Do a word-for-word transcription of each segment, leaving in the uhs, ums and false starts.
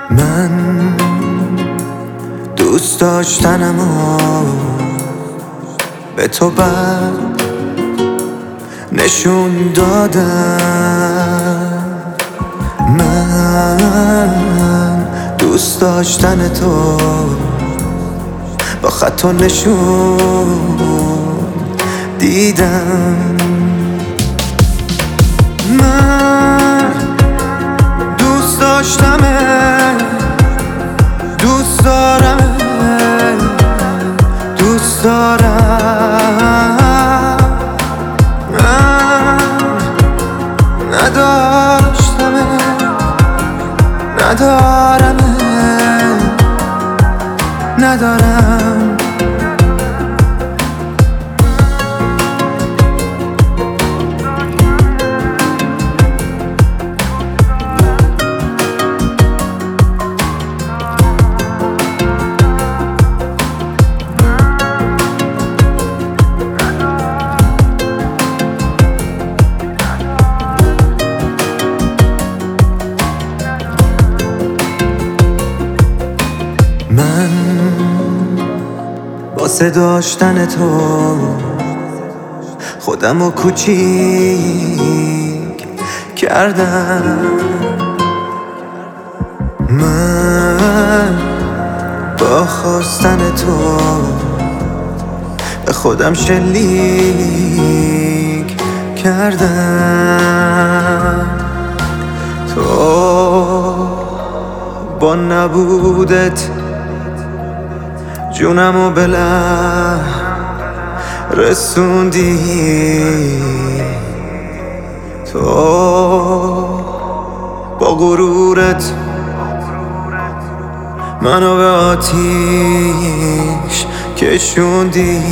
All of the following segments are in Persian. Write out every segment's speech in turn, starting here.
من دوست داشتنمو به تو بد نشون دادم. من دوست داشتن تو با خط و نشون دیدم. من دوست داشتمه، دوست دارم، دوست دارم. من نداشتمه، ندارم، ندارم. من واسه داشتن تو خودمو کوچیک کردم. من با خواستن تو به خودم شلیک کردم. تو با نبودت جونمو به له رسوندی. تو با غرورت منو به آتیش کشوندی.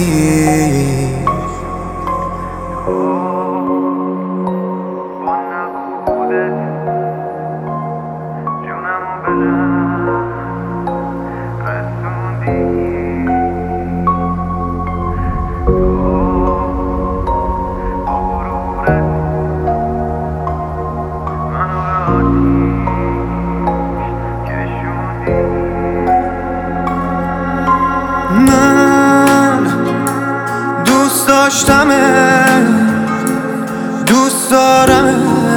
من دوست داشتمه، دوست دارم،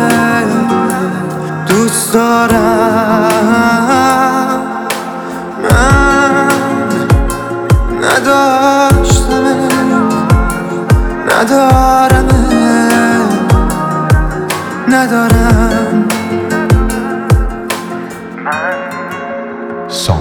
دوست دارم. من نداشتمه، ندارم، ندارم. Song